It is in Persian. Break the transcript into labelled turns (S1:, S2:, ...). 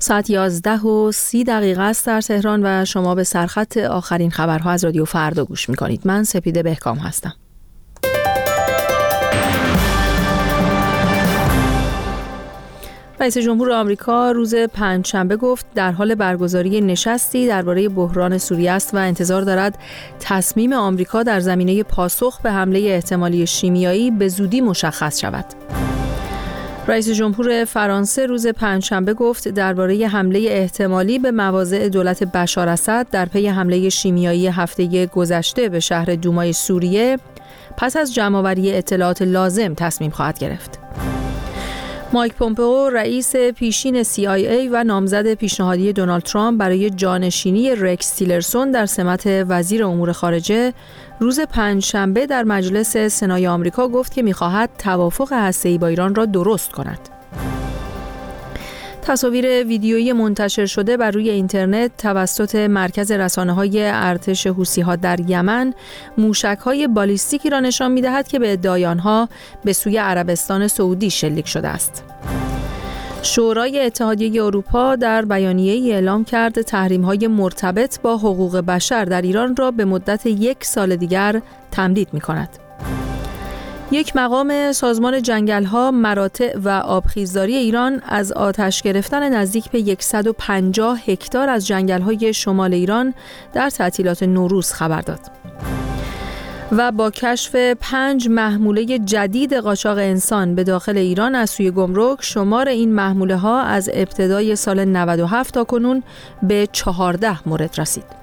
S1: ساعت 11:30 است در تهران و شما به سرخط آخرین خبرها از رادیو فردا گوش می‌کنید. من سپیده بهکام هستم. رئیس جمهور آمریکا روز پنجشنبه گفت در حال برگزاری نشستی درباره بحران سوریه است و انتظار دارد تصمیم آمریکا در زمینه پاسخ به حمله احتمالی شیمیایی به زودی مشخص شود. رئیس جمهور فرانسه روز پنجشنبه گفت درباره حمله احتمالی به مواضع دولت بشار اسد در پی حمله شیمیایی هفته گذشته به شهر دومای سوریه پس از جمع‌آوری اطلاعات لازم تصمیم خواهد گرفت. مایک پومپئو رئیس پیشین CIA و نامزد پیشنهادی دونالد ترامپ برای جانشینی رکس تیلرسون در سمت وزیر امور خارجه روز پنجشنبه در مجلس سنای آمریکا گفت که می‌خواهد توافق هسته‌ای با ایران را درست کند. تصاویر ویدیویی منتشر شده بر روی اینترنت توسط مرکز رسانه‌های ارتش حوثی‌ها در یمن موشک‌های بالیستیکی را نشان می‌دهد که به ادعای آنها به سوی عربستان سعودی شلیک شده است. شورای اتحادیه اروپا در بیانیه‌ای اعلام کرد تحریم‌های مرتبط با حقوق بشر در ایران را به مدت 1 سال دیگر تمدید می‌کند. یک مقام سازمان جنگل‌ها، مراتع و آبخیزداری ایران از آتش گرفتن نزدیک به 150 هکتار از جنگل‌های شمال ایران در تعطیلات نوروز خبر داد. و با کشف 5 محموله جدید قاچاق انسان به داخل ایران از سوی گمرک، شمار این محموله‌ها از ابتدای سال 97 تا کنون به 14 مورد رسید.